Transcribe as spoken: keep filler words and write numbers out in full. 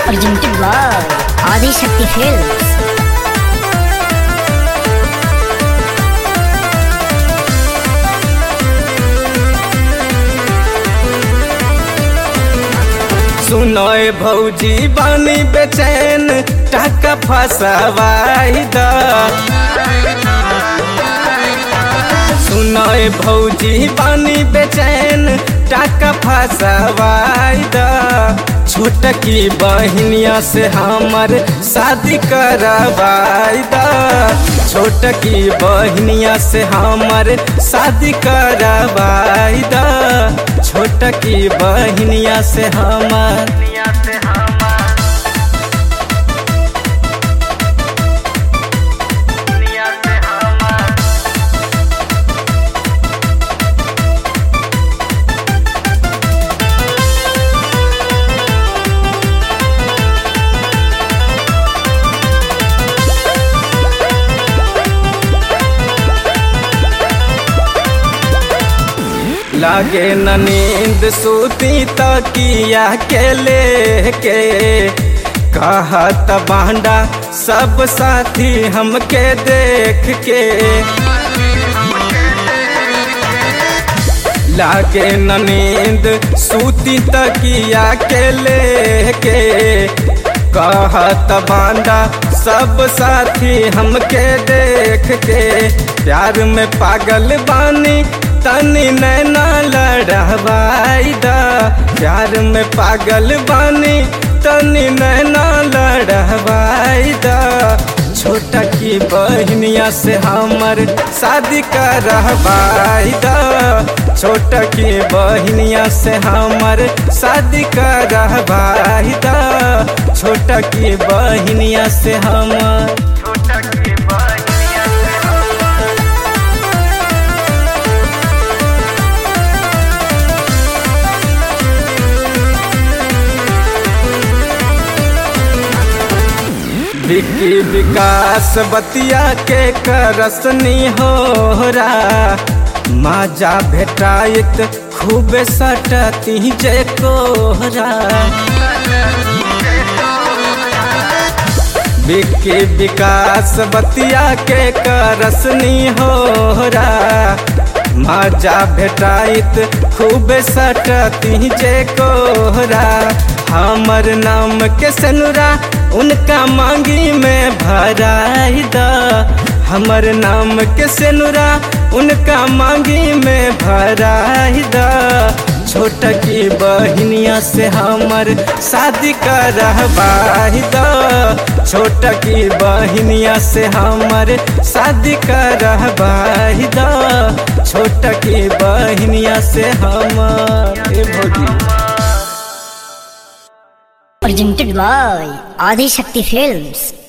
presented by Adi Shakti Films. सुनोए भौजी बानी बेचैन टाका फसवाई दा। सुनोए भौजी बानी बेचैन टाका फसवाई दा। छोटकी बहनिया से हमर शादी करवाई दा। छोटकी बहनिया से हमर शादी करवाई दा। छोटकी बहनिया से हमर लागे न नींद सूती तकिया के लेके कहत बांडा सब साथी हमके देख के। लागे न नींद सूती तकिया के लेके कहत बांडा सब साथी हमके देख के। प्यार में पागल बानी तनी नैना लड़वाई दा। प्यार में पागल बानी तनी नैना लड़वाई दा। छोटकी बहनिया से हमर शादी करवाई दा। छोटकी बहनिया से हमर शादी करवाई दा। छोटकी बहनिया से हमर विकी विकास बतिया के करसनी हो रहा। माजा भेटाइत खूब सटती जे कोहरा। विकी विकास बतिया के करसनी हो रहा। माजा भेटाइत खूब सटती जे कोहरा। हमर नाम के सनुरा उनका मांगी में भराई दा। हमर नाम के सेनुरा उनका मांगी में भराई दा। छोटकी बहनिया से हमर शादी करवाई दा। छोटकी बहनिया से हमर शादी करवाई दा। छोटकी बहनिया से हमर ए भौजी Presented by Adi Shakti Films.